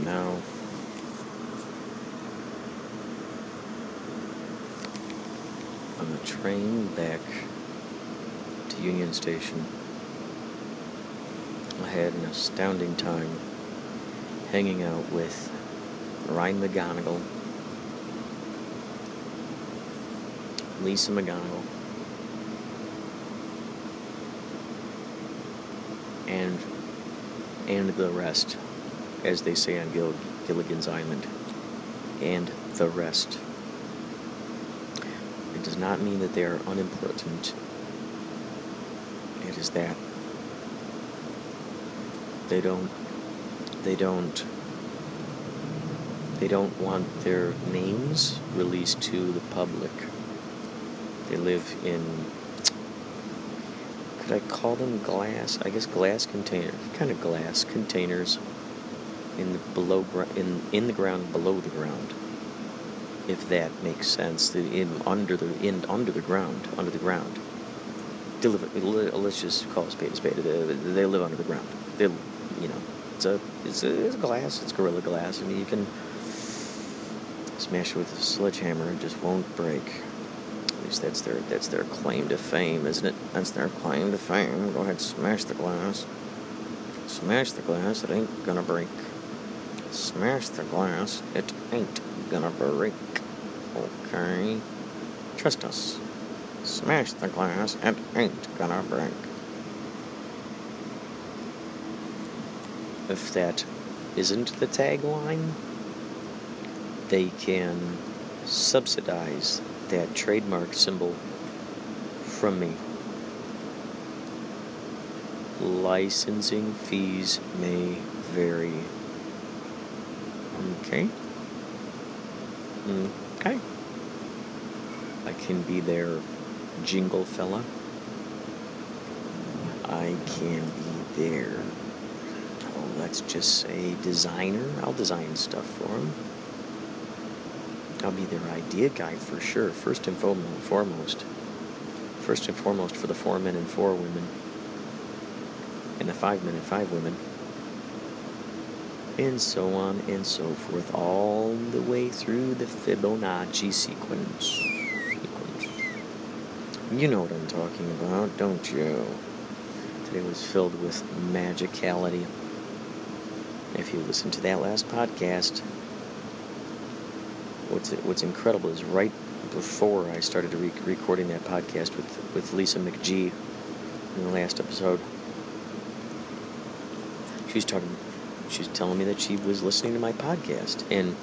am now on the train back to Union Station. I had an astounding time hanging out with Ryan McGonigal, Lisa McGonigal, and the rest, as they say on Gilligan's Island, and the rest. It does not mean that they are unimportant. It is that they don't want their names released to the public. They live in, could I call them glass? I guess glass containers, kind of glass containers in the ground below the ground, if that makes sense. Under the ground. They live, let's just call it spade a spade. They live under the ground. It's glass. It's Gorilla Glass. I mean, you can smash it with a sledgehammer; it just won't break. At least that's their claim to fame, isn't it? That's their claim to fame. Go ahead, smash the glass. Smash the glass. It ain't gonna break. Smash the glass. It ain't gonna break. Okay, trust us. Smash the glass. It ain't gonna break. If that isn't the tagline, they can subsidize that trademark symbol from me. Licensing fees may vary. Okay. I can be their jingle fella. I can be their, let's just say, designer. I'll design stuff for them. I'll be their idea guy for sure. First and foremost for the 4 men and 4 women, and the 5 men and 5 women, and so on and so forth, all the way through the Fibonacci sequence. You know what I'm talking about, don't you? Today was filled with magicality. If you listen to that last podcast, what's incredible is right before I started recording that podcast with Lisa McGee in the last episode, she was telling me that she was listening to my podcast, and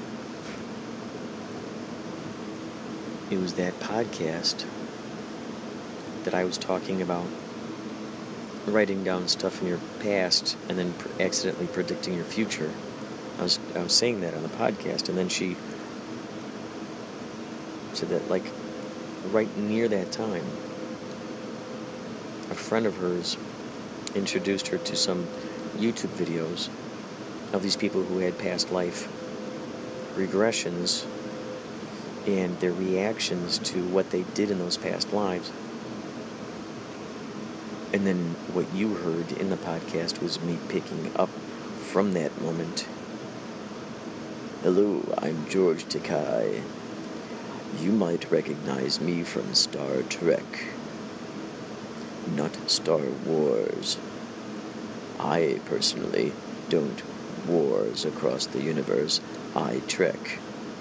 it was that podcast that I was talking about writing down stuff in your past and then accidentally predicting your future. I was saying that on the podcast, and then she said that, like, right near that time, a friend of hers introduced her to some YouTube videos of these people who had past life regressions and their reactions to what they did in those past lives. And then what you heard in the podcast was me picking up from that moment. Hello, I'm George Takei. You might recognize me from Star Trek, not Star Wars. I personally don't wars across the universe. I trek.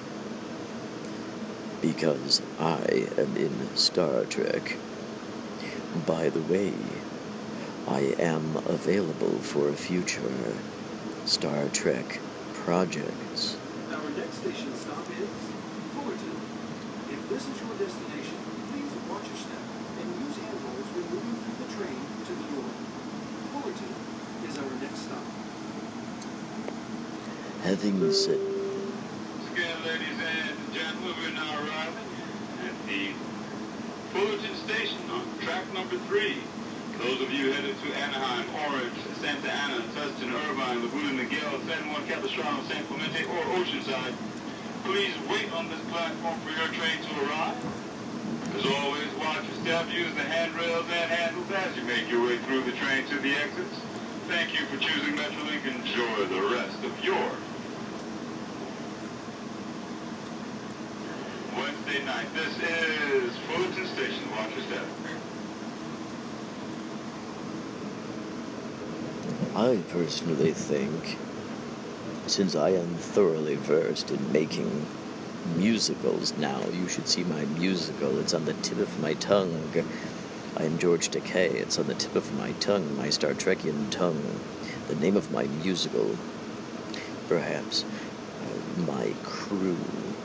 Because I am in Star Trek. By the way, I am available for future Star Trek projects. Our next station stop is Fullerton. If this is your destination, please watch your step and use handholds when moving through the train to the door. Fullerton is our next stop. Having said... Again, ladies and gentlemen, we're now arriving at the Fullerton Station on track number 3. Those of you headed to Anaheim, Orange, Santa Ana, Tustin, Irvine, Laguna Niguel, San Juan Capistrano, San Clemente, or Oceanside, please wait on this platform for your train to arrive. As always, watch your step, use the handrails and handles as you make your way through the train to the exits. Thank you for choosing Metrolink. Enjoy the rest of your Thursday night. This is Fullerton Station. Watch your step. I personally think, since I am thoroughly versed in making musicals now, you should see my musical. It's on the tip of my tongue. I am George Takei. It's on the tip of my tongue, my Star Trekian tongue. The name of my musical, perhaps my crew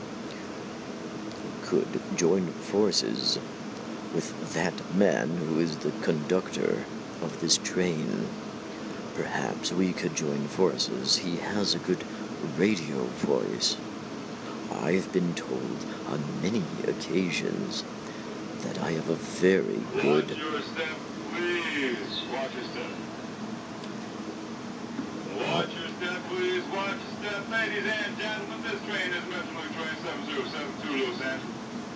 could join forces with that man who is the conductor of this train. Perhaps we could join forces. He has a good radio voice. I've been told on many occasions that I have a very good... Watch your step, please. Watch your step. Watch your step, please. Watch your step. Ladies and gentlemen, this train is Metro Train 7072 Los Angeles.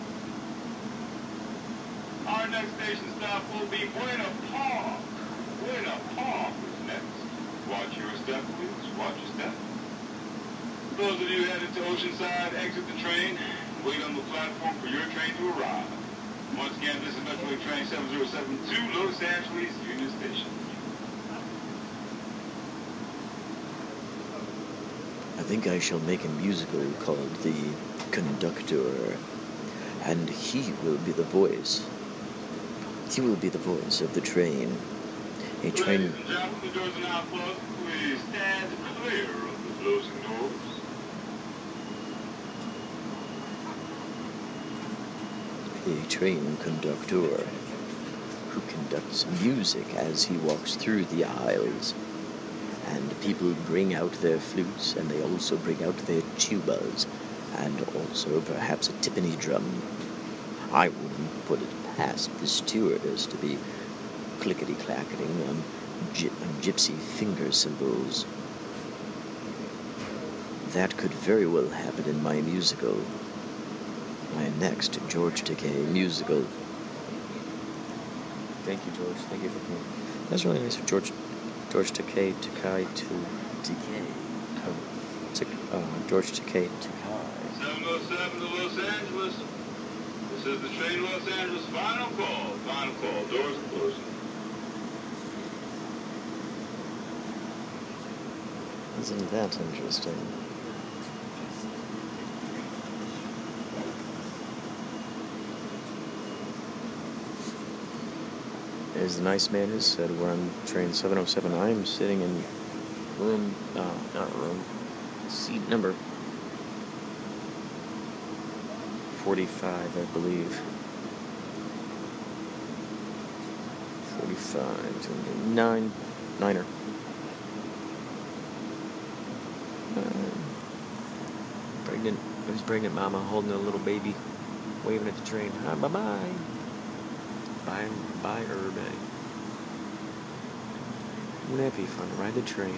Our next station stop will be Buena Park. Buena Park is next. Watch your step, please. Watch your step. Those of you headed to Oceanside, exit the train. Wait on the platform for your train to arrive. Once again, this is Metro Train 7072 Los Angeles Union Station. I think I shall make a musical called The Conductor, and he will be the voice. He will be the voice of the train. A train... Ladies and gentlemen, the doors are now closed. Please stand clear of the closing doors. A train conductor who conducts music as he walks through the aisles. And people bring out their flutes, and they also bring out their tubas, and also perhaps a timpani drum. I wouldn't put it past the stewardess to be clickety-clacketing on gypsy finger cymbals. That could very well happen in my musical. My next George Takei musical. Thank you, George. Thank you for coming. That's really nice of George Takei, George Takei. 707 to Los Angeles. This is the train Los Angeles. Final call. Final call. Doors are closing. Isn't that interesting? As the nice man has said, we're on train 707. I'm sitting in seat number 45, I believe. 45, niner. There's pregnant mama holding a little baby, waving at the train. Hi, bye-bye. Bye, Urban. Wouldn't that be fun to ride the train?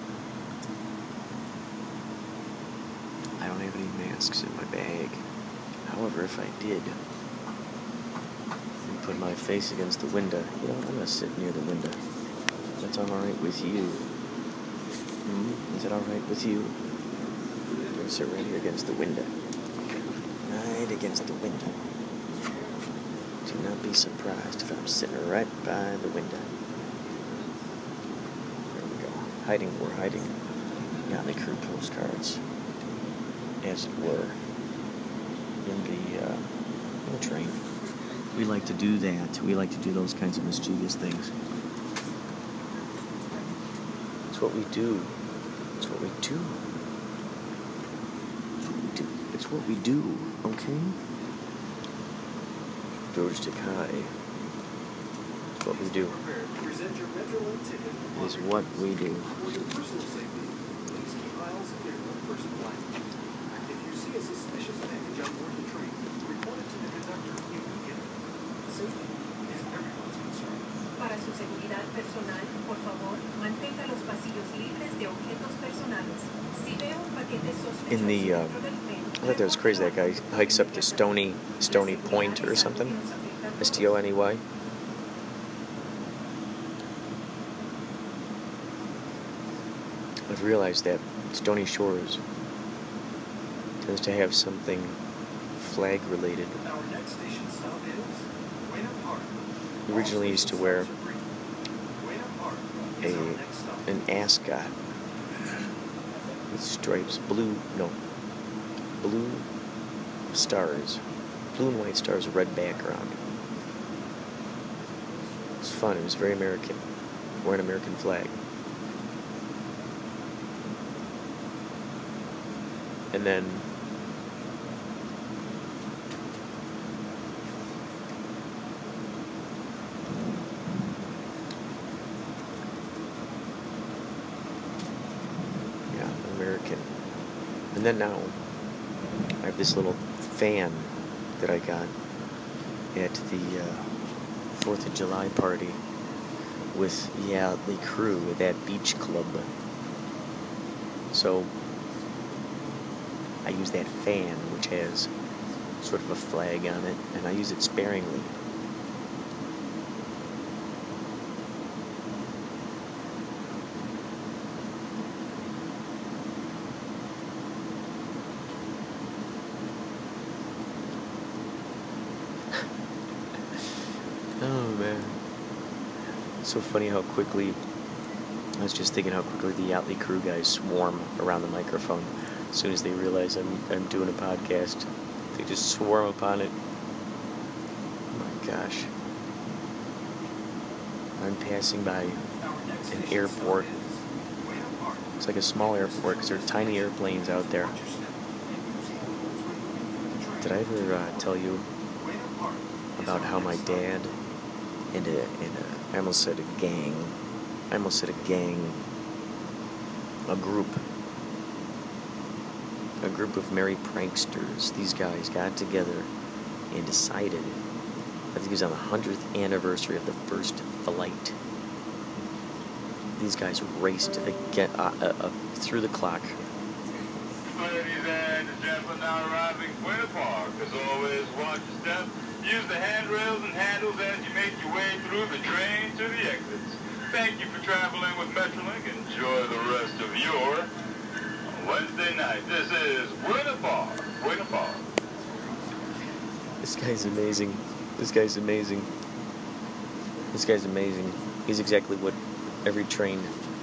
I don't have any masks in my bag. However, if I did, and put my face against the window, you know, I'm gonna sit near the window. That's all right with you. Is it all right with you? I'm gonna sit right here against the window. Right against the window. Do not be surprised if I'm sitting right by the window. There we go. We're hiding behind the crew postcards, as it were, in the train. We like to do that. We like to do those kinds of mischievous things. It's what we do. It's what we do. It's what we do, okay? George Takei. It's what we do. It's what we do. For your personal safety, please keep aisles clear of person blank. If you see a suspicious package on board the train, report it to the conductor immediately. Safety is everyone's concern. Para su seguridad personal, por favor, mantenga los pasillos libres de objetos personales. Si veo un paquete sospechoso In the, dentro del tren, I thought that was crazy. That guy hikes up to Stony Point or something. STONY. I've realized that Stony Shores tends to have something flag related. Our next station stop is Buena Park. Originally used to wear Buena Park is our next stop. an ascot with stripes, blue stars, blue and white stars, red background. It was fun. It was very American. Wear an American flag. And then American. And then now I have this little fan that I got at the 4th of July party with the Yachtly crew at that beach club. So I use that fan, which has sort of a flag on it, and I use it sparingly. Oh man, it's so funny how quickly, I was just thinking how quickly the Yachtly crew guys swarm around the microphone as soon as they realize I'm doing a podcast. They just swarm upon it. Oh my gosh. I'm passing by an airport. It's like a small airport because there are tiny airplanes out there. Did I ever tell you about how my dad and I almost said a gang. A group of merry pranksters. These guys got together and decided, I think it was on the 100th anniversary of the first flight. These guys raced again, through the clock. Ladies and gentlemen, now arriving Buena Park. As always, watch your step. Use the handrails and handles as you make your way through the train to the exits. Thank you for traveling with Metrolink. Enjoy the rest of your Wednesday night. This is Buena Park. Buena Park. This guy's amazing. This guy's amazing. He's exactly what every train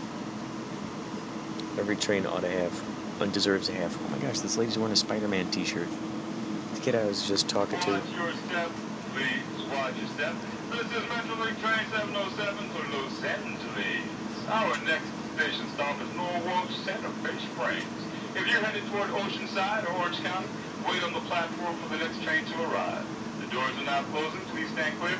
ought to have and deserves to have. Oh my gosh, this lady's wearing a Spider-Man t-shirt. The kid I was just talking to. Watch your step, please. Watch your step. This is Metrolink train 707 for Los Angeles. Our next station stop is Norwalk Santa Fe Springs. If you're headed toward Oceanside or Orange County, wait on the platform for the next train to arrive. The doors are now closing. Please stand clear.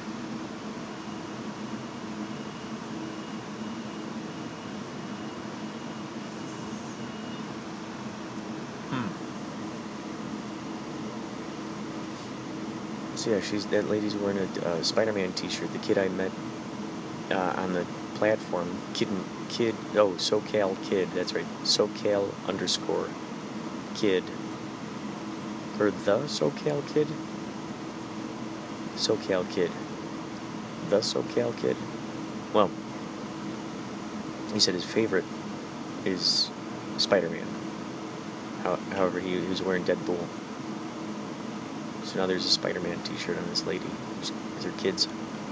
So yeah, that lady's wearing a Spider-Man t-shirt. The kid I met on the platform, SoCal Kid, that's right, SoCal_Kid, or the SoCal Kid? SoCal Kid. The SoCal Kid? Well, he said his favorite is Spider-Man. However, he was wearing Deadpool. So now there's a Spider-Man t-shirt on this lady. These are kids.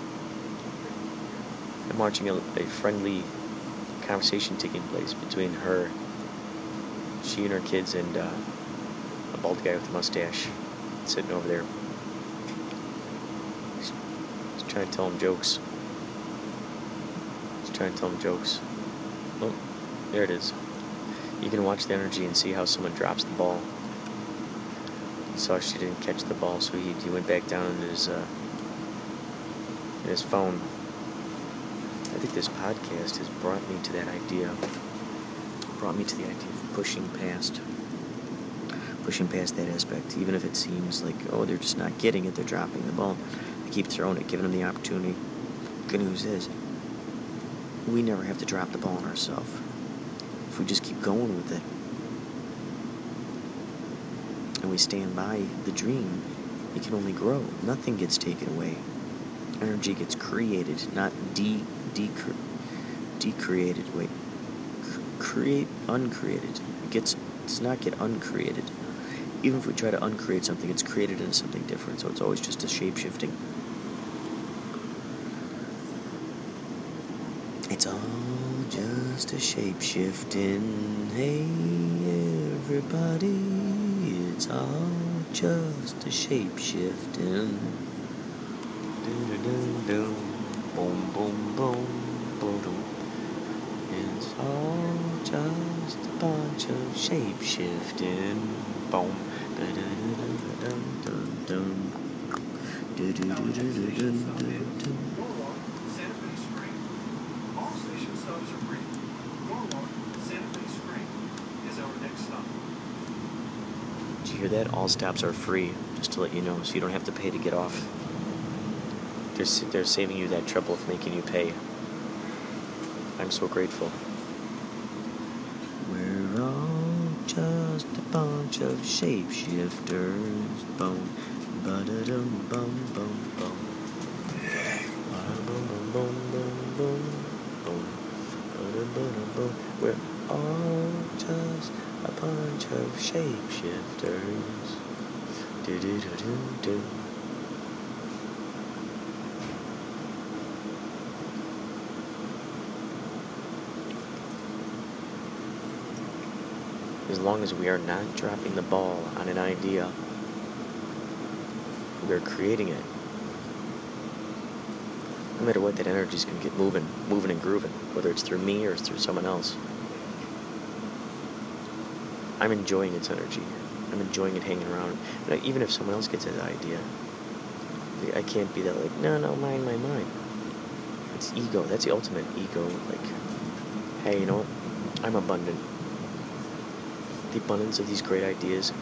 I'm watching a friendly conversation taking place between she and her kids, and a bald guy with a mustache sitting over there. He's trying to tell him jokes. Oh, there it is. You can watch the energy and see how someone drops the ball. He saw she didn't catch the ball, so he went back down in his phone. I think this podcast has brought me to that idea. Brought me to the idea of pushing past that aspect, even if it seems like, oh, they're just not getting it, they're dropping the ball. They keep throwing it, giving them the opportunity. Good news is, we never have to drop the ball on ourselves. If we just keep going with it, and we stand by the dream, it can only grow. Nothing gets taken away. Energy gets created, not decreated. Uncreated. It does not get uncreated. Even if we try to uncreate something, it's created into something different, so it's always just a shape-shifting. It's all just a shape-shifting. Hey, everybody, it's all just a shape-shifting. Do-do-do-do. Boom, boom, boom, boom. It's all just a bunch of shape-shifting. Boom. Da-da-da-da-dum-dum-dum. Do-do-do-do-do-dum-dum-dum. Norwalk, Santa Fe Spring. All station stops are free. Norwalk, Santa Fe Spring is our next stop. Did you hear that? All stops are free, just to let you know, so you don't have to pay to get off. They're saving you that trouble of making you pay. I'm so grateful. We're all just a bunch of shapeshifters. Boom, ba-da-dum, bum, bum, bum. Ba-da-bum, bum, bum, bum, bum, bum. Ba-da-ba-dum, bum. We're all just a bunch of shapeshifters. Do-do-do-do-do. As long as we are not dropping the ball on an idea, we're creating it. No matter what, that energy is going to get moving and grooving, whether it's through me or it's through someone else. I'm enjoying its energy. I'm enjoying it hanging around. But even if someone else gets that idea, I can't be that like, no, mine. It's ego. That's the ultimate ego. Like, hey, you know what? I'm abundant. The abundance of these great ideas.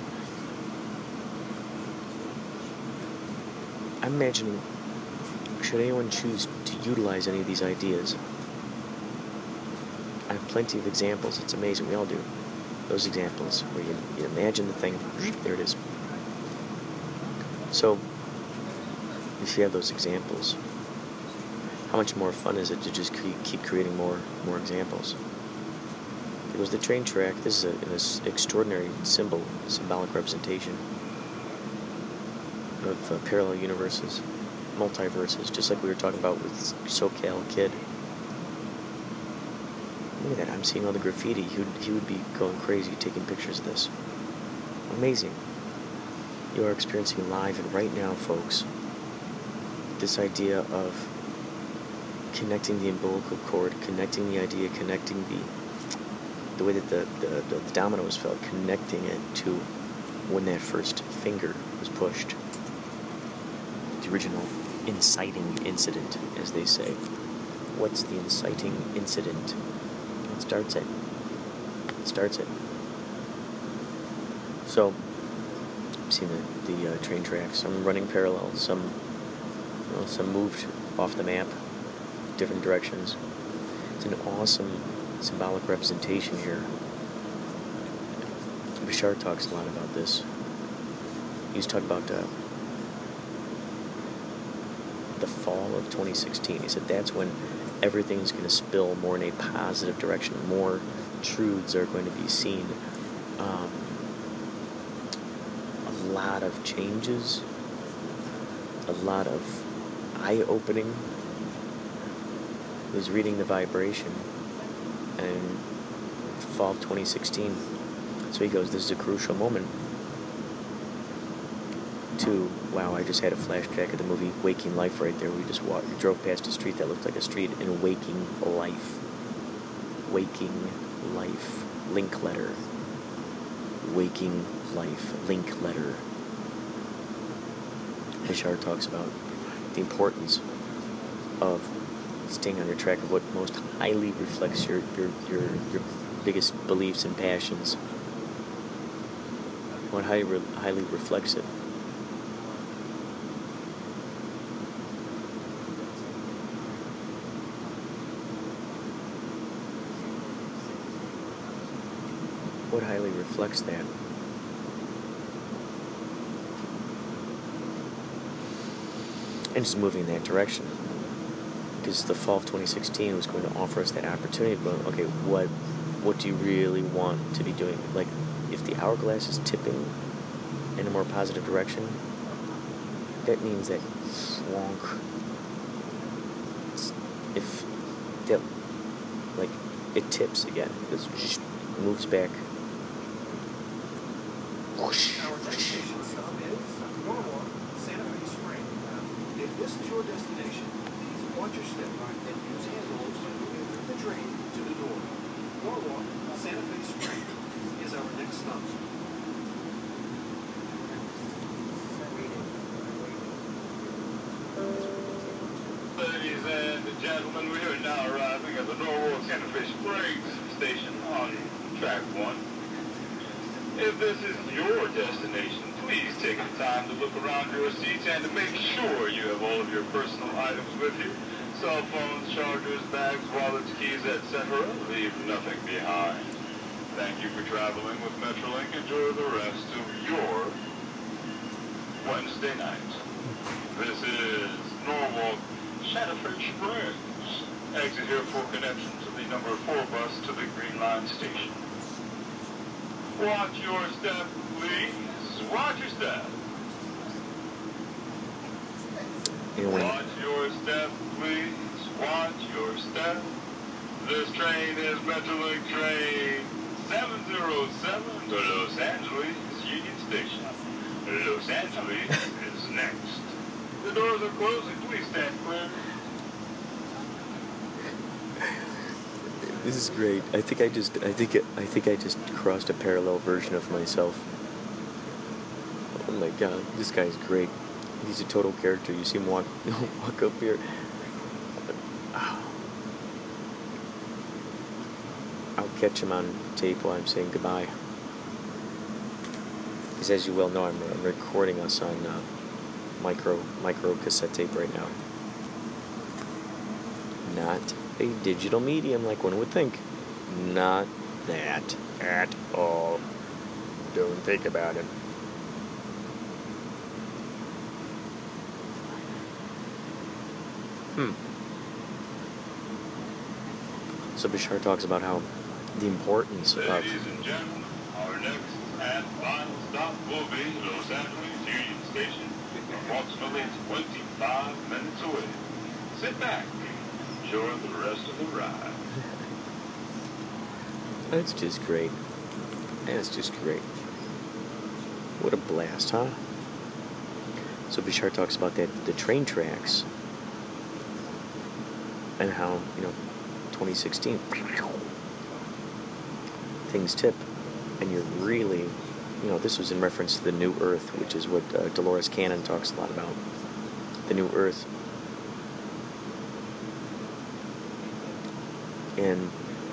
I'm imagining, should anyone choose to utilize any of these ideas, I have plenty of examples. It's amazing. We all do. Those examples where you imagine the thing, there it is. So, if you have those examples, how much more fun is it to just keep creating more examples? It was the train track. This is an extraordinary symbolic representation of parallel universes, multiverses, just like we were talking about with SoCal Kid. Look at that, I'm seeing all the graffiti. He would be going crazy taking pictures of this. Amazing. You are experiencing live and right now, folks, this idea of connecting the umbilical cord, connecting the idea, connecting the way that the dominoes fell, connecting it to when that first finger was pushed. The original inciting incident, as they say. What's the inciting incident? It starts it. So, I've seen the train tracks, some running parallel, some moved off the map, different directions. It's an awesome symbolic representation here. Bashar talks a lot about this. He used to talk about the fall of 2016. He said that's when everything's going to spill more in a positive direction. More truths are going to be seen. A lot of changes. A lot of eye-opening. He was reading The Vibration and fall of 2016. So he goes, this is a crucial moment to, wow, I just had a flashback of the movie Waking Life right there. We just drove past a street that looked like a street in Waking Life. Waking Life. Link letter. Waking Life. Link letter. Bashar talks about the importance of staying on your track of what most highly reflects your biggest beliefs and passions. What highly reflects it. What highly reflects that? And just moving in that direction. Because the fall of 2016 was going to offer us that opportunity of going, okay, what do you really want to be doing? Like, if the hourglass is tipping in a more positive direction, that means that slonk. If that, like, it tips again, it just moves back. Whoosh. Our destination stop is Norwalk, Santa Fe Spring. If this is your destination, please watch your step and use handholds when moving through the train to the door. Norwalk, Santa Fe Spring is our next stop. Ladies and gentlemen, we are now arriving at the Norwalk Santa Fe Springs station on track 1. If this is your destination, please take the time to look around your seats and to make sure you have all of your personal items with you. Cell phones, chargers, bags, wallets, keys, etc. Leave nothing behind. Thank you for traveling with Metrolink. Enjoy the rest of your Wednesday night. This is Norwalk Santa Fe Springs. Exit here for connection to the number 4 bus to the Green Line station. Watch your step, please. Watch your step. Watch your step, please. Watch your step. This train is Metrolink train 707 to Los Angeles Union Station. Los Angeles is next. The doors are closing. Please stand clear. This is great. I think I just crossed a parallel version of myself. Oh my god, this guy's great. He's a total character. You see him walk up here. I'll catch him on tape while I'm saying goodbye. Because as you well know, I'm recording us on micro cassette tape right now. Not a digital medium like one would think. Not that at all. Don't think about it. So Bashar talks about how the importance of... Ladies and gentlemen, our next and final stop will be Los Angeles Union Station, approximately 25 minutes away. Sit back. Enjoy the rest of the ride. That's just great. That's just great. What a blast, huh? So Bashar talks about the train tracks and how, 2016 things tip, and you're really, this was in reference to the New Earth, which is what Dolores Cannon talks a lot about. The New Earth. And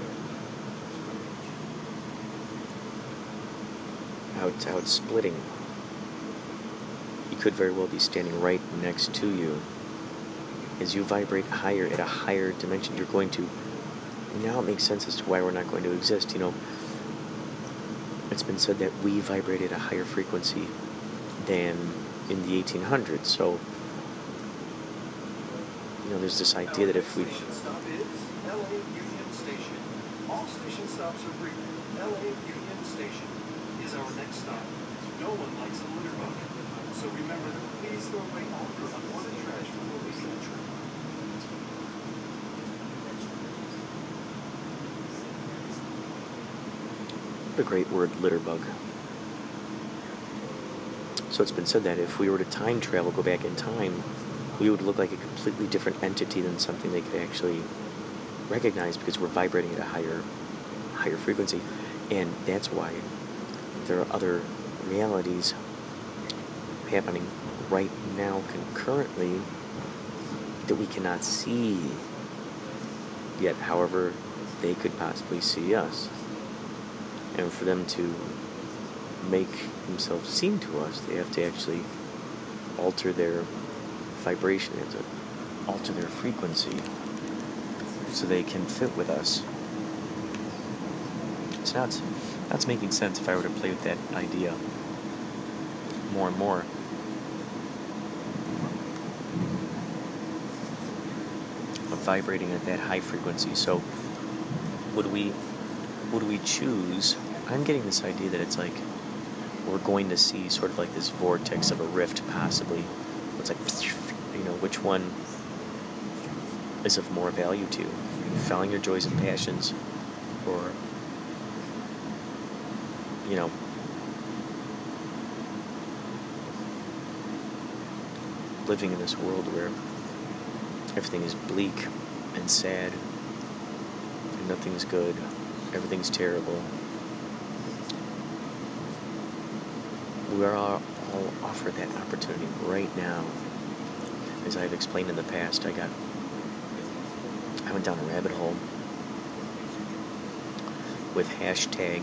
how it's splitting. You could very well be standing right next to you. As you vibrate higher, at a higher dimension, you're going to... Now it makes sense as to why we're not going to exist. It's been said that we vibrate at a higher frequency than in the 1800s. So, there's this idea that if we... Station stop is LA Union Station. All station stops are brief. LA Union Station is our next stop. No one likes a litter bucket. So remember to please throw away all your unwanted trash before leaving the train. What a great word, litter bug. So it's been said that if we were to time travel, go back in time, we would look like a completely different entity than something they could actually recognize, because we're vibrating at a higher frequency. And that's why there are other realities happening right now concurrently that we cannot see yet. However, they could possibly see us. And for them to make themselves seen to us, they have to actually alter their vibration. They have to alter their frequency so they can fit with us. So now that's making sense if I were to play with that idea more and more. Of vibrating at that high frequency. So would we choose... I'm getting this idea that it's like we're going to see sort of like this vortex of a rift, possibly. It's like, which one is of more value to you? Following your joys and passions, or, living in this world where everything is bleak and sad, and nothing's good, everything's terrible. We are all offered that opportunity right now. As I've explained in the past, I went down a rabbit hole with hashtag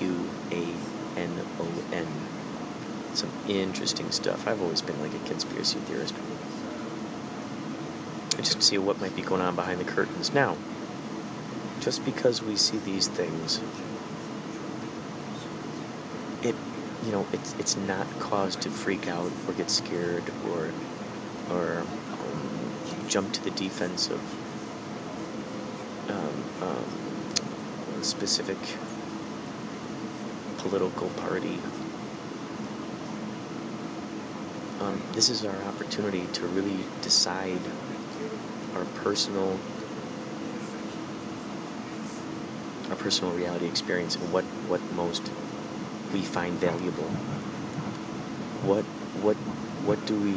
QANON. Some interesting stuff. I've always been like a conspiracy theorist. Just to see what might be going on behind the curtains. Now, just because we see these things, it's not cause to freak out or get scared or jump to the defense of a specific political party. This is our opportunity to really decide our personal reality experience and what most we find valuable. What do we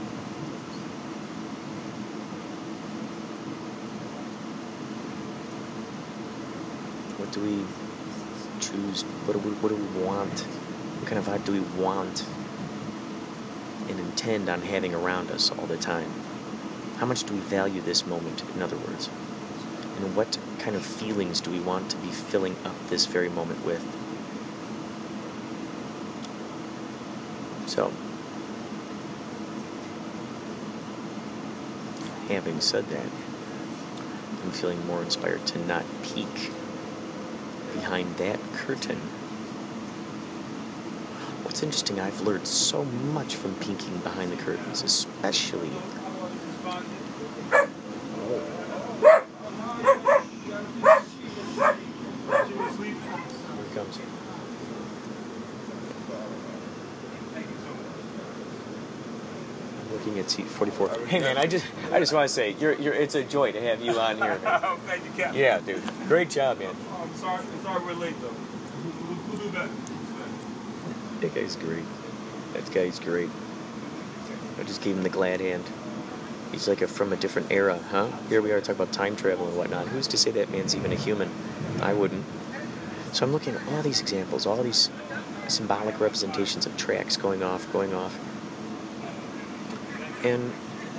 choose? What do we want? What kind of vibe do we want and intend on having around us all the time? How much do we value this moment, in other words? And what kind of feelings do we want to be filling up this very moment with? So, having said that, I'm feeling more inspired to not peek behind that curtain. What's interesting, I've learned so much from peeking behind the curtains, especially. Here it comes. I'm looking at seat 44. Hey man, I just want to say, it's a joy to have you on here. Oh, thank you, Captain. Yeah, dude. Great job, man. I'm sorry we're late, though. We'll do better. That guy's great. That guy's great. I just gave him the glad hand. He's like from a different era, huh? Here we are talking about time travel and whatnot. Who's to say that man's even a human? I wouldn't. So I'm looking at all these examples, all these symbolic representations of tracks going off. And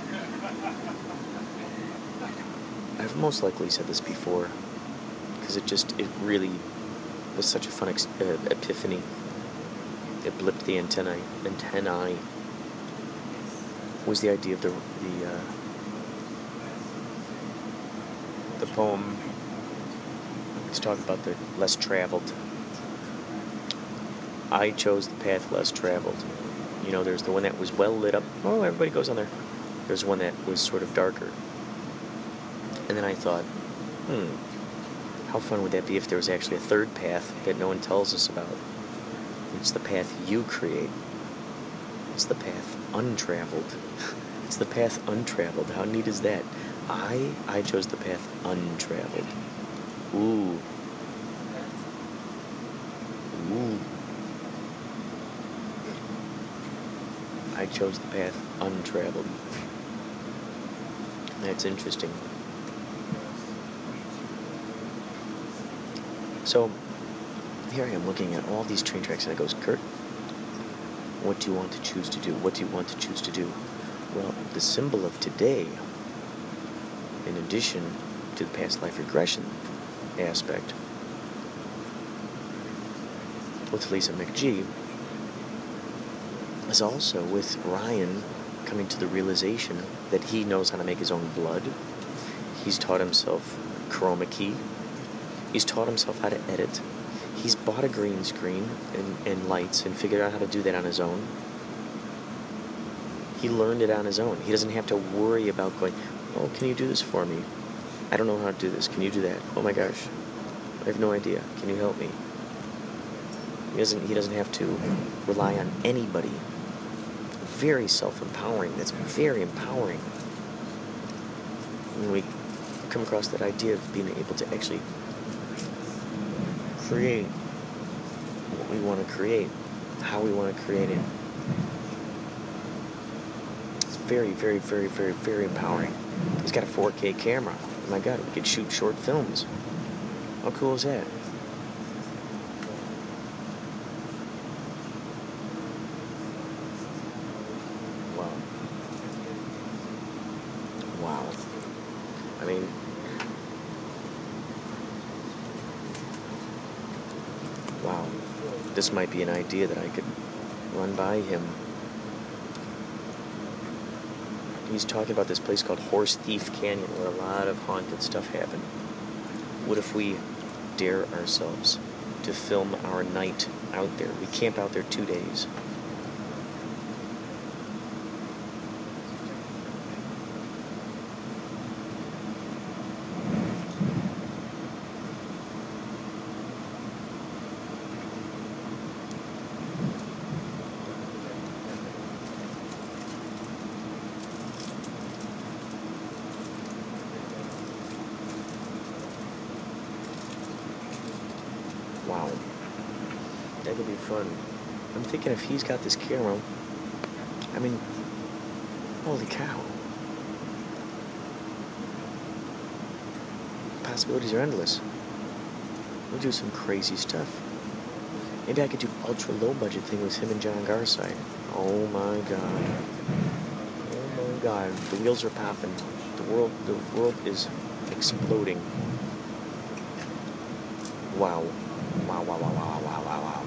I've most likely said this before, because it really was such a fun epiphany. It blipped the antennae. Was the idea of the poem. Let's talk about the less traveled. I chose the path less traveled. There's the one that was well lit up. Oh, everybody goes on there. There's one that was sort of darker. And then I thought, how fun would that be if there was actually a third path that no one tells us about? It's the path you create. It's the path untraveled. It's the path untraveled. How neat is that? I chose the path untraveled. Ooh. I chose the path untraveled. That's interesting. So, here I am looking at all these train tracks, and it goes, Kurt, what do you want to choose to do? What do you want to choose to do? Well, the symbol of today, in addition to the past life regression aspect, with Lisa McGee, is also with Ryan coming to the realization that he knows how to make his own blood. He's taught himself chroma key. He's taught himself how to edit. He's bought a green screen and lights and figured out how to do that on his own. He learned it on his own. He doesn't have to worry about going, oh, can you do this for me? I don't know how to do this. Can you do that? Oh my gosh. I have no idea. Can you help me? He doesn't have to rely on anybody. Very self-empowering. That's very empowering. When we come across that idea of being able to actually create what we want to create, how we want to create it. It's very, very, very, very, very empowering. He's got a 4K camera. Oh my God, we could shoot short films. How cool is that? Wow. Wow. I mean, wow. This might be an idea that I could run by him. He's talking about this place called Horse Thief Canyon where a lot of haunted stuff happened. What if we dare ourselves to film our night out there? We camp out there 2 days. Wow. That could be fun. I'm thinking if he's got this camera, I mean, holy cow. Possibilities are endless. We'll do some crazy stuff. Maybe I could do ultra low budget thing with him and John Garside. Oh my God. Oh my God. The wheels are popping. The world is exploding. Wow. Wow, wow, wow, wow, wow, wow, wow.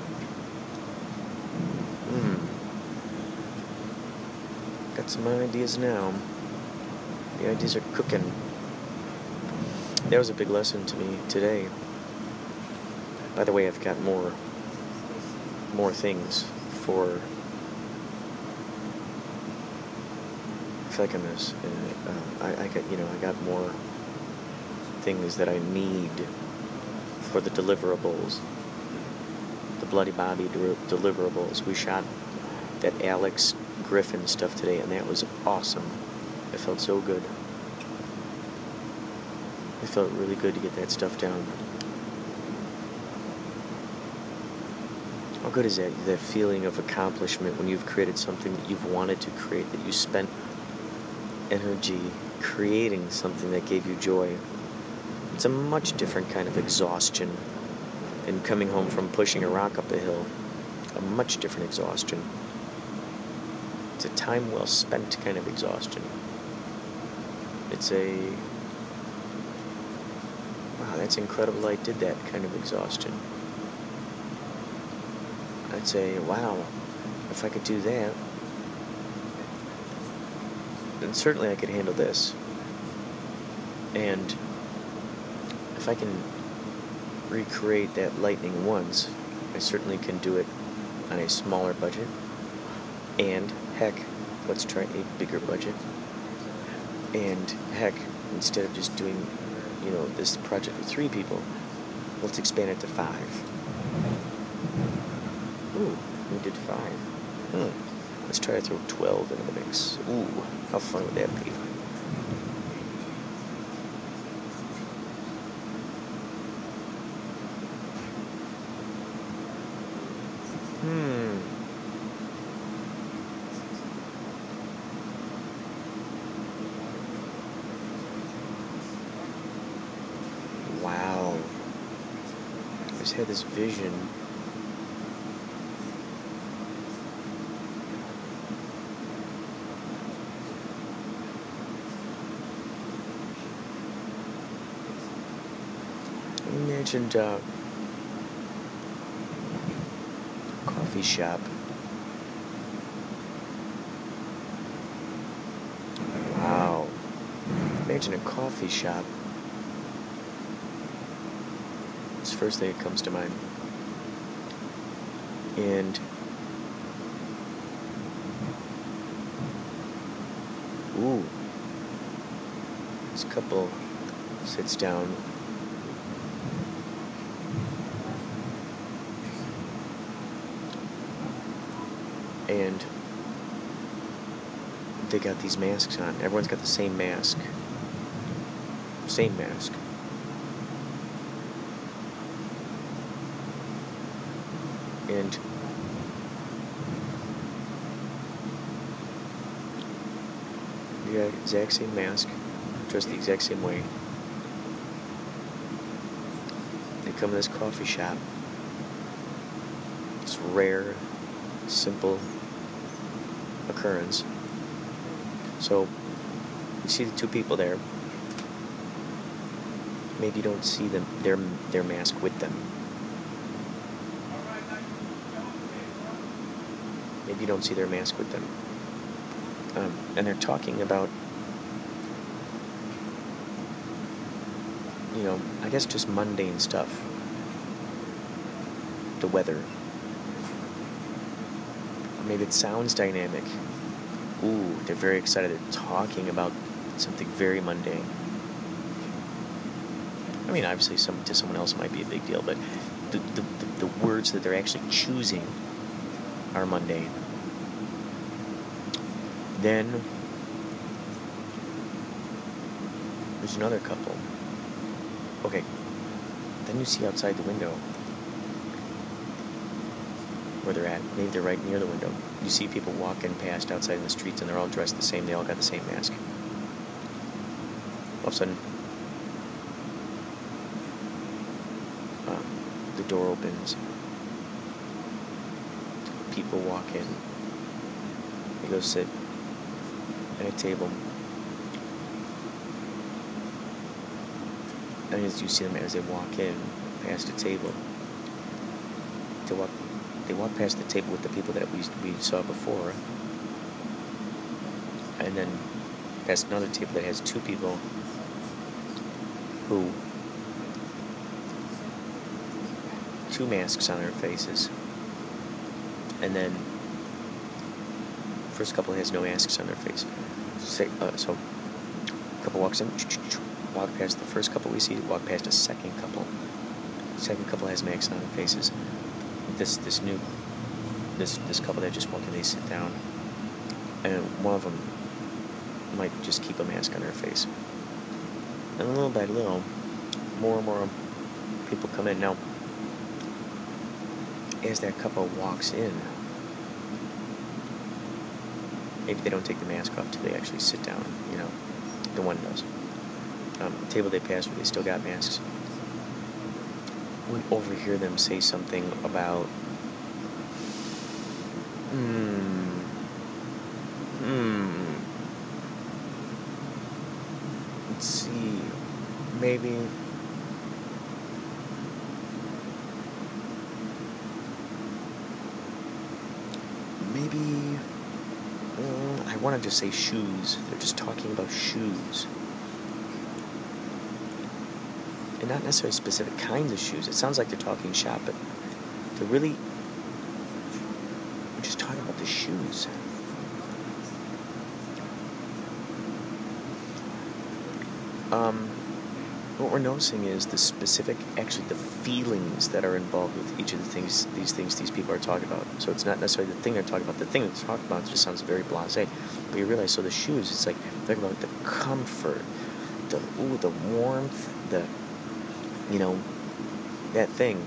Got some ideas now. The ideas are cooking. That was a big lesson to me today. By the way, I've got more things for. I feel like I'm this. I got more things that I need for the deliverables. The Bloody Bobby deliverables. We shot that Alex Griffin stuff today, and that was awesome. It felt so good. It felt really good to get that stuff down. How good is that? That feeling of accomplishment when you've created something that you've wanted to create, that you spent energy creating something that gave you joy. It's a much different kind of exhaustion than coming home from pushing a rock up a hill. A much different exhaustion. It's a time well spent kind of exhaustion. It's a, wow, that's incredible I did that kind of exhaustion. I'd say, wow, if I could do that, then certainly I could handle this. And if I can recreate that lightning once, I certainly can do it on a smaller budget. And heck, let's try a bigger budget. And heck, instead of just doing, this project with 3 people, let's expand it to 5. Ooh, we did 5. Let's try to throw 12 into the mix. Ooh, how fun would that be? Wow. I just had this vision. I imagined a coffee shop. Wow. Imagine a coffee shop. It's the first thing that comes to mind. And ooh, this couple sits down. And they got these masks on. Everyone's got the same mask. Same mask. And you got the exact same mask, dressed the exact same way. They come to this coffee shop. It's rare, simple occurrence. So you see the two people there. Maybe you don't see them their mask with them. Maybe you don't see their mask with them. And they're talking about, you know, I guess just mundane stuff. The weather. Or maybe it sounds dynamic. Ooh, they're very excited. They're talking about something very mundane. I mean, obviously, to someone else it might be a big deal, but the words that they're actually choosing are mundane. Then there's another couple. Okay. Then you see outside the window where they're at. Maybe they're right near the window. You see people walking past outside in the streets, and they're all dressed the same. They all got the same mask. All of a sudden, the door opens. People walk in. They go sit at a table. And as you see them as they walk in past a table, they walk past the table with the people that we saw before, and then past another table that has two people who, two masks on their faces, and then first couple has no masks on their face. So couple walks in, walk past the first couple we see, walk past a second couple. Second couple has masks on their faces. This couple that just walked in, they sit down, and one of them might just keep a mask on their face. And little by little, more and more people come in. Now, as that couple walks in, maybe they don't take the mask off till they actually sit down, you know. The one does. The table they passed where they still got masks. We overhear them say something about, let's see, maybe, I want to just say shoes. They're just talking about shoes. And not necessarily specific kinds of shoes. It sounds like they're talking shop, but they're really just talking about the shoes. What we're noticing is the specific, actually the feelings that are involved with each of the things these people are talking about. So it's not necessarily the thing they're talking about. The thing they're talking about just sounds very blasé. But you realize, so the shoes, it's like, they're talking about the comfort, the warmth, you know, that thing.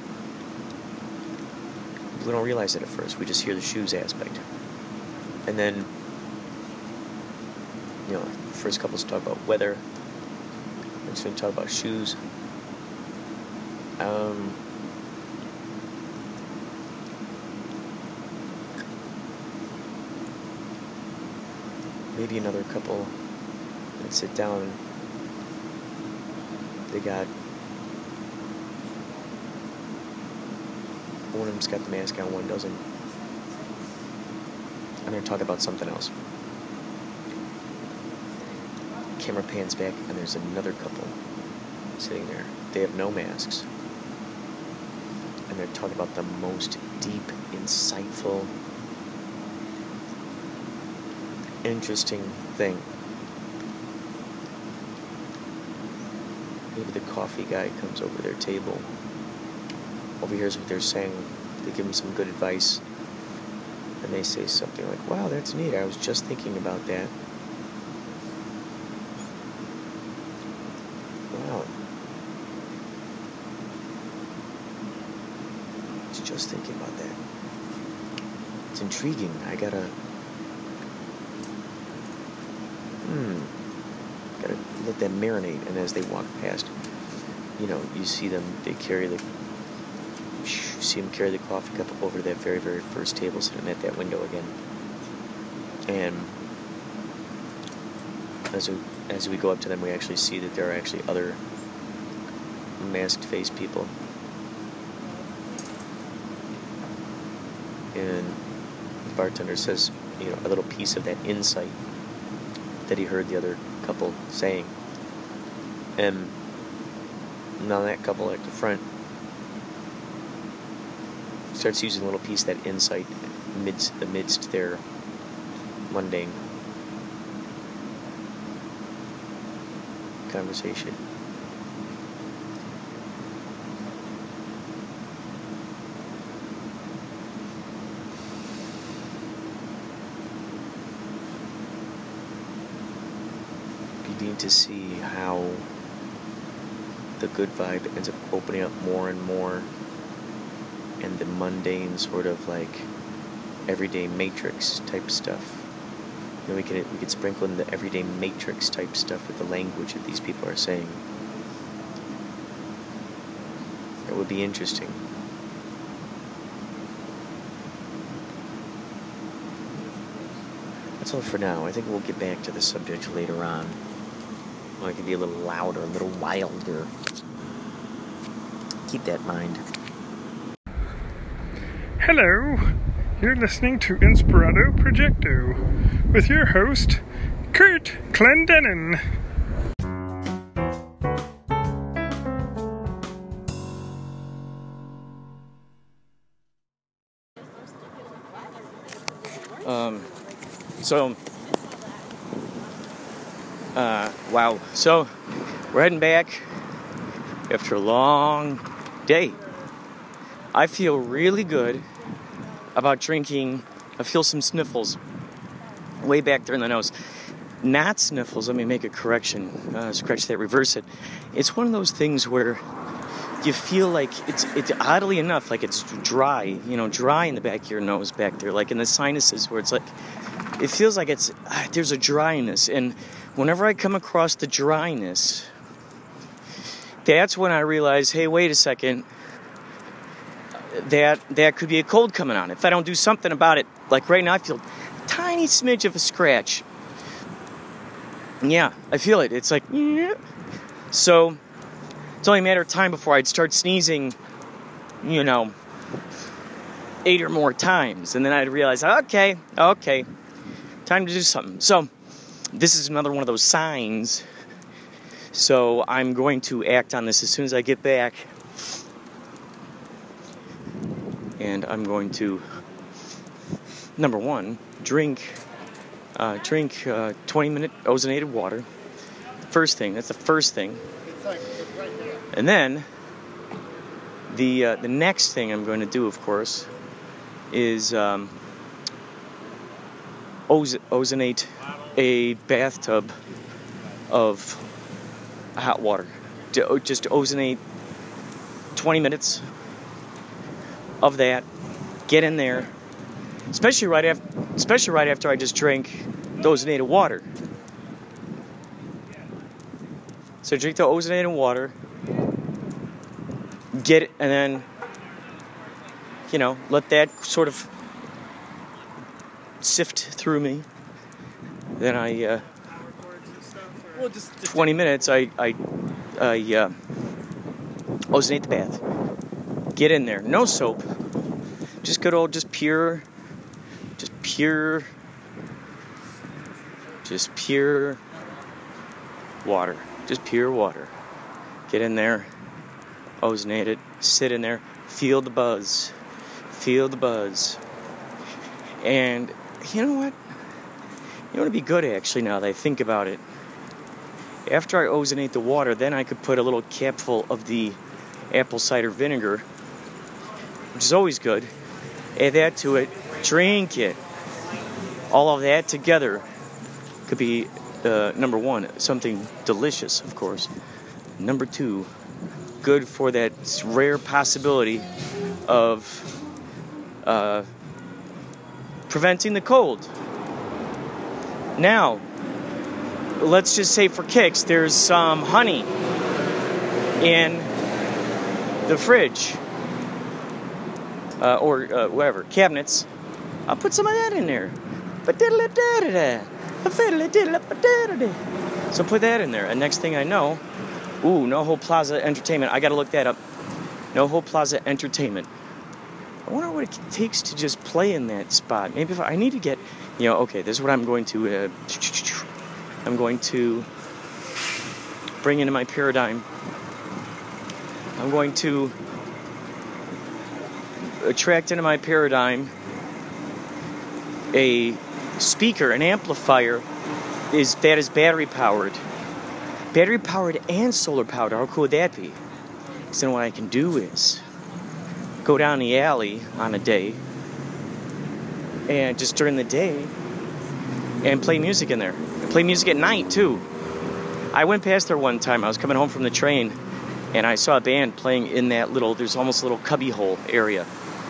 We don't realize it at first. We just hear the shoes aspect. And then, you know, first couples talk about weather. Next one talk about shoes. Maybe another couple that sit down. They got, one of them's got the mask on, one doesn't. And they're talking about something else. Camera pans back, and there's another couple sitting there. They have no masks. And they're talking about the most deep, insightful, interesting thing. Maybe the coffee guy comes over their table, overhears what they're saying. They give him some good advice. and they say something like, wow, that's neat, I was just thinking about that. Wow. I was just thinking about that. It's intriguing. I gotta let that marinate. And as they walk past, you see them, see them carry the coffee cup over to that very, very first table, sitting at that window again. And as we go up to them, we actually see that there are actually other masked-faced people. And the bartender says, a little piece of that insight that he heard the other couple saying. And now that couple at the front starts using a little piece of that insight amidst their mundane conversation. Be neat to see how the good vibe ends up opening up more and more, and the mundane sort of like everyday Matrix type stuff. We could sprinkle in the everyday Matrix type stuff with the language that these people are saying. It would be interesting. That's all for now. I think we'll get back to the subject later on. Well, it could be a little louder, a little wilder. Keep that in mind. Hello, you're listening to Inspirato Projecto with your host, Kurt Clendenin. Wow. So, we're heading back after a long day. I feel really good about drinking. I feel some sniffles way back there in the nose. Not sniffles, let me make a correction. Scratch that, reverse it. It's one of those things where you feel like it's oddly enough, like it's dry, dry in the back of your nose back there, like in the sinuses, where it's like, it feels like there's a dryness. And whenever I come across the dryness, that's when I realize, hey, wait a second, that could be a cold coming on. If I don't do something about it, like right now, I feel a tiny smidge of a scratch. Yeah, I feel it. It's like, yeah. So it's only a matter of time before I'd start sneezing, 8 or more times. And then I'd realize, okay, time to do something. So this is another one of those signs. So I'm going to act on this as soon as I get back. And I'm going to, number one, drink 20-minute ozonated water. First thing, that's the first thing. And then the next thing I'm going to do, of course, is ozonate a bathtub of hot water. Just ozonate 20 minutes of that. Get in there, especially right after I just drank the ozonated water. So drink the ozonated water, get it, and then let that sort of sift through me. Then I 20 minutes I ozonate the bath. Get in there, no soap, just good old, just pure water, just pure water. Get in there, ozonate it, sit in there, feel the buzz. And you know what? You want to be good, actually, now that I think about it. After I ozonate the water, then I could put a little capful of the apple cider vinegar, which is always good. Add that to it, drink it. All of that together could be, number one, something delicious, of course. Number two, good for that rare possibility of preventing the cold. Now, let's just say for kicks, there's some honey in the fridge or whatever, cabinets. I'll put some of that in there. So put that in there, and next thing I know, NoHo Plaza Entertainment. I gotta look that up. NoHo Plaza Entertainment. I wonder what it takes to just play in that spot. Maybe if I need to get, okay, this is what I'm going to bring into my paradigm. I'm going to attract into my paradigm a speaker, an amplifier that is battery powered. Battery powered and solar powered. How cool would that be? So then what I can do is go down the alley on a day and just during the day and play music in there. And play music at night too. I went past there one time. I was coming home from the train and I saw a band playing in that there's almost a little cubby hole area.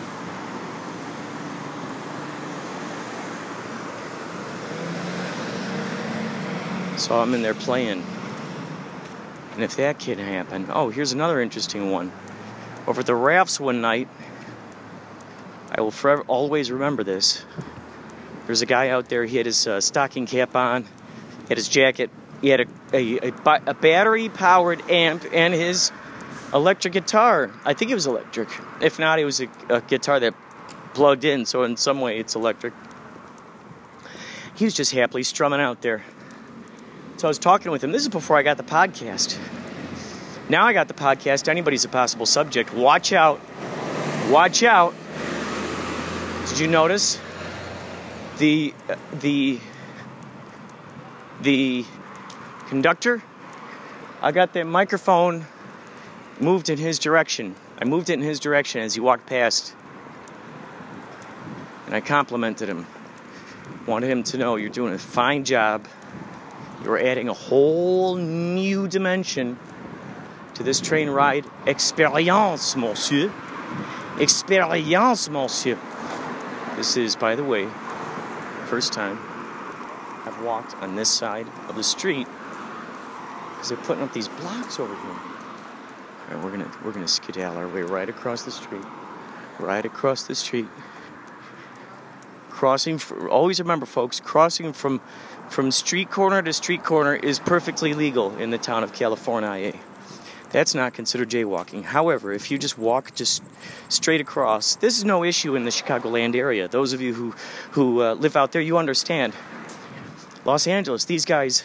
So I'm in there playing. And if that can happen... here's another interesting one. Over at the Ralphs one night, I will forever always remember this. There's a guy out there, he had his stocking cap on, he had his jacket, he had a battery-powered amp and his electric guitar. I think it was electric. If not, it was a guitar that plugged in, so in some way it's electric. He was just happily strumming out there. So I was talking with him. This is before I got the podcast. Now I got the podcast. Anybody's a possible subject. Watch out. Watch out. Did you notice the conductor? I got the microphone moved in his direction. I moved it in his direction as he walked past. And I complimented him. Wanted him to know you're doing a fine job. You're adding a whole new dimension to this train ride. Experience, monsieur. Experience, monsieur. This is, by the way, first time I've walked on this side of the street because they're putting up these blocks over here. All right, we're gonna skedaddle our way right across the street. Right across the street. Always remember, folks, crossing from street corner to street corner is perfectly legal in the town of California. That's not considered jaywalking. However, if you just walk just straight across, this is no issue in the Chicagoland area. Those of you who live out there, you understand. Los Angeles, these guys,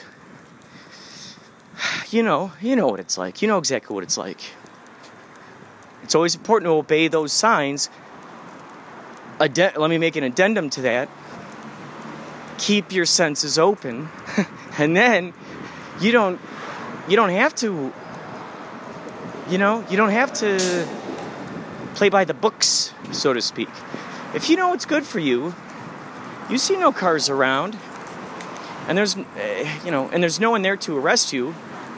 you know what it's like. You know exactly what it's like. It's always important to obey those signs. Let me make an addendum to that. Keep your senses open, and then you don't have to. You don't have to play by the books, so to speak. If you know what's good for you, you see no cars around, and there's no one there to arrest you.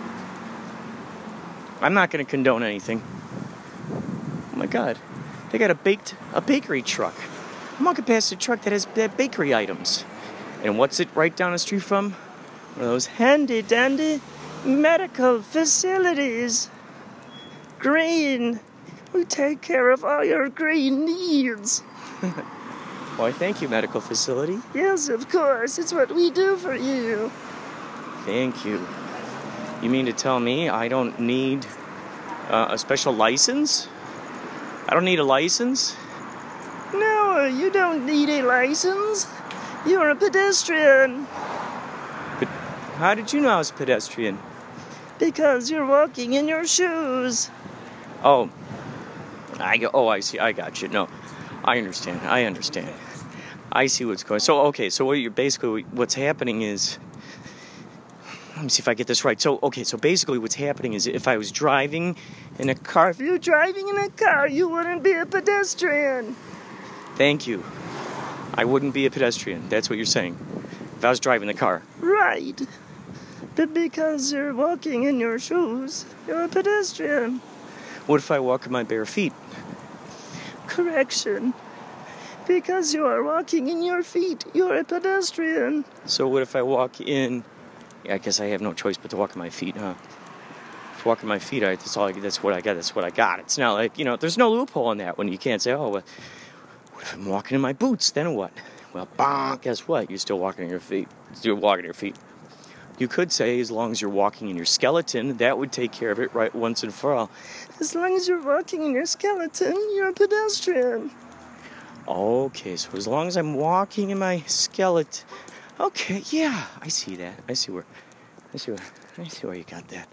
I'm not going to condone anything. Oh my God, they got a bakery truck. I'm walking past a truck that has bakery items. And what's it right down the street from? One of those handy-dandy medical facilities. Green. We take care of all your green needs. Why, thank you, medical facility. Yes, of course. It's what we do for you. Thank you. You mean to tell me I don't need a special license? I don't need a license? No, you don't need a license. You're a pedestrian. But how did you know I was a pedestrian? Because you're walking in your shoes. I see. I got you. No, I understand. I see what's going on. So, okay, so what's happening is, let me see if I get this right. So basically what's happening is if I was driving in a car, if you're driving in a car, you wouldn't be a pedestrian. Thank you. I wouldn't be a pedestrian. That's what you're saying. If I was driving the car. Right. But because you're walking in your shoes, you're a pedestrian. What if I walk in my bare feet? Correction. Because you are walking in your feet, you're a pedestrian. So what if I walk in... Yeah, I guess I have no choice but to walk in my feet, huh? If I walk in my feet, that's what I got. That's what I got. It's not like, there's no loophole in that when you can't say, oh, well, what if I'm walking in my boots? Then what? Well, guess what? You're still walking in your feet. Still walking in your feet. You could say, as long as you're walking in your skeleton, that would take care of it right once and for all. As long as you're walking in your skeleton, you're a pedestrian. Okay, so as long as I'm walking in my skeleton... Okay, yeah, I see that. I see where you got that.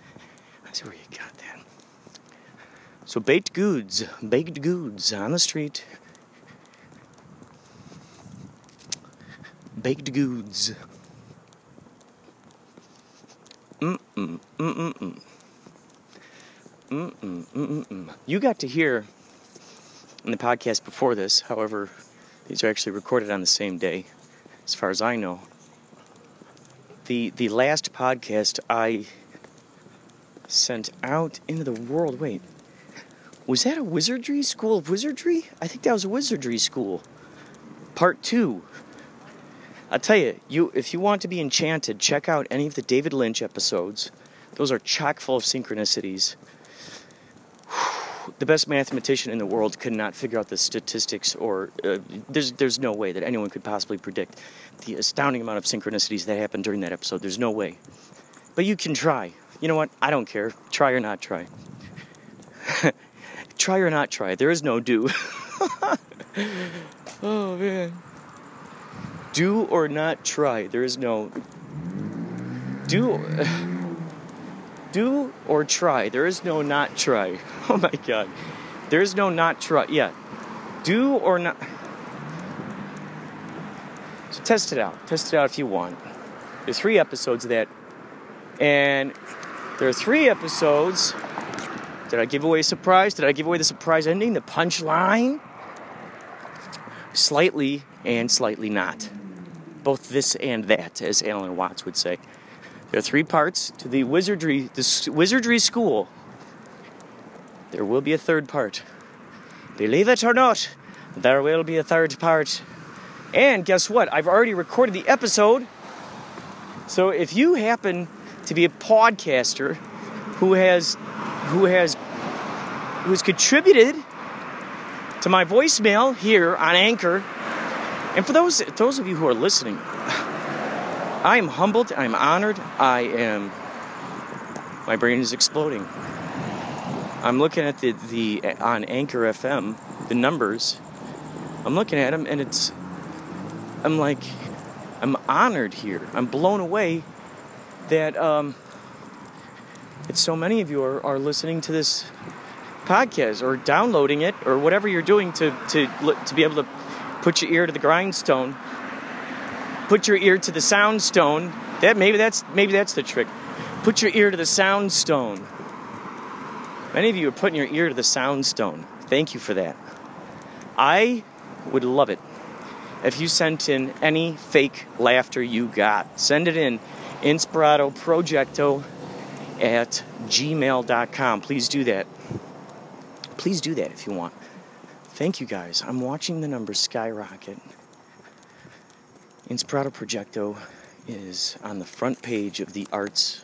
So baked goods on the street. Baked goods. You got to hear in the podcast before this, however, these are actually recorded on the same day, as far as I know. The last podcast I sent out into the world, wait, was that a wizardry? School of Wizardry? I think that was a wizardry school. Part 2. I'll tell you, if you want to be enchanted, check out any of the David Lynch episodes. Those are chock full of synchronicities. The best mathematician in the world could not figure out the statistics, or there's no way that anyone could possibly predict the astounding amount of synchronicities that happened during that episode. There's no way. But you can try. You know what? I don't care. Try or not try. Try or not try. There is no do. Oh, man. Do or not try. There is no... Do or try. There is no not try. Oh my God. There is no not try. Yeah. Do or not. So test it out. Test it out if you want. There's 3 episodes of that. And there are 3 episodes. Did I give away a surprise? Did I give away the surprise ending? The punchline? Slightly and slightly not. Both this and that, as Alan Watts would say. There are 3 parts to the wizardry school. There will be a 3rd part. Believe it or not, there will be a 3rd part. And guess what? I've already recorded the episode. So if you happen to be a podcaster who has contributed to my voicemail here on Anchor, and for those of you who are listening, I am humbled, I'm honored, my brain is exploding. I'm looking at the on Anchor FM, the numbers. I'm looking at them, and I'm honored here. I'm blown away that so many of you are listening to this podcast or downloading it or whatever you're doing to be able to put your ear to the grindstone. Put your ear to the sound stone. Maybe that's the trick. Put your ear to the sound stone. Many of you are putting your ear to the sound stone. Thank you for that. I would love it if you sent in any fake laughter you got. Send it in inspiratoprojecto@gmail.com. Please do that. Please do that if you want. Thank you guys. I'm watching the numbers skyrocket. Inspirato Projecto is on the front page of the Arts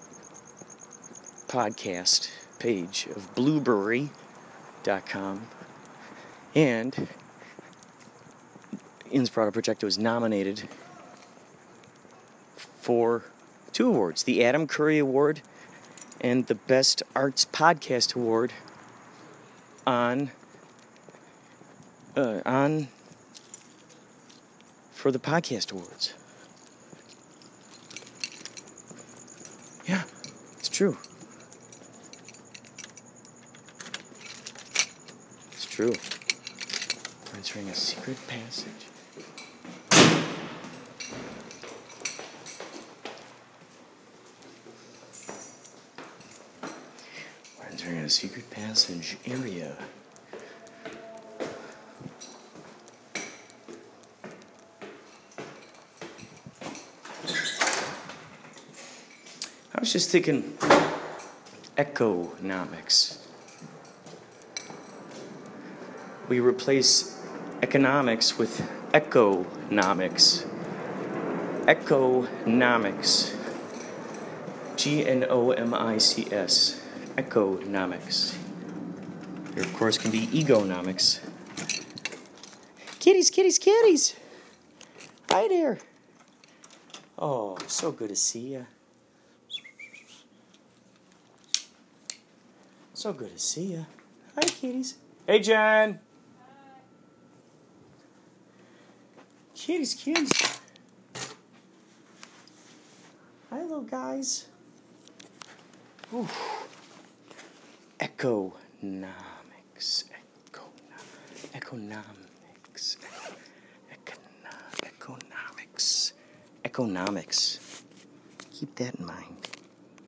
podcast page of Blueberry.com. And Inspirato Projecto is nominated for 2 awards. The Adam Curry Award and the Best Arts Podcast Award for the Podcast Awards. Yeah, it's true. It's true. We're entering a secret passage. We're entering a secret passage area. was just thinking economics. We replace economics with economics. Economics. Gnomics. Economics. There, of course, can be egonomics. Kitties, kitties, kitties! Hi there! Oh, so good to see ya. So good to see ya. Hi, kitties. Hey, Jen! Kitties, kitties. Hi, little guys. Ooh. Economics. Economics. Economics. Economics. Keep that in mind.